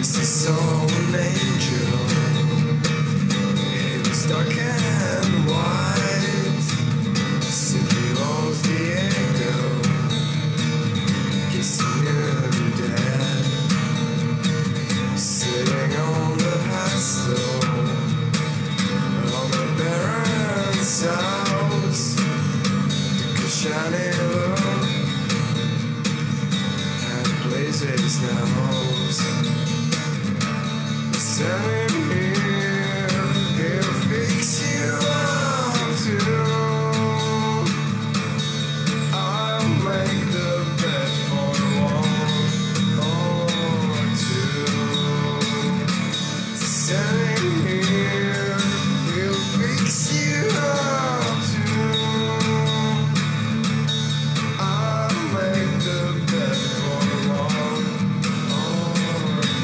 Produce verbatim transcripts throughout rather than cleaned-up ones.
Yes, I saw an angel. It was dark and white. Simply lost the echo. Kissing your dad. Sitting on the hostel. On the Baron's house. Took a shiny look at places now. Send him here, he'll fix you up too. I'll make the bed for one or two. Send him here, he'll fix you up too. I'll make the bed for one or two.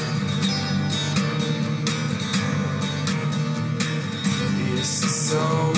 So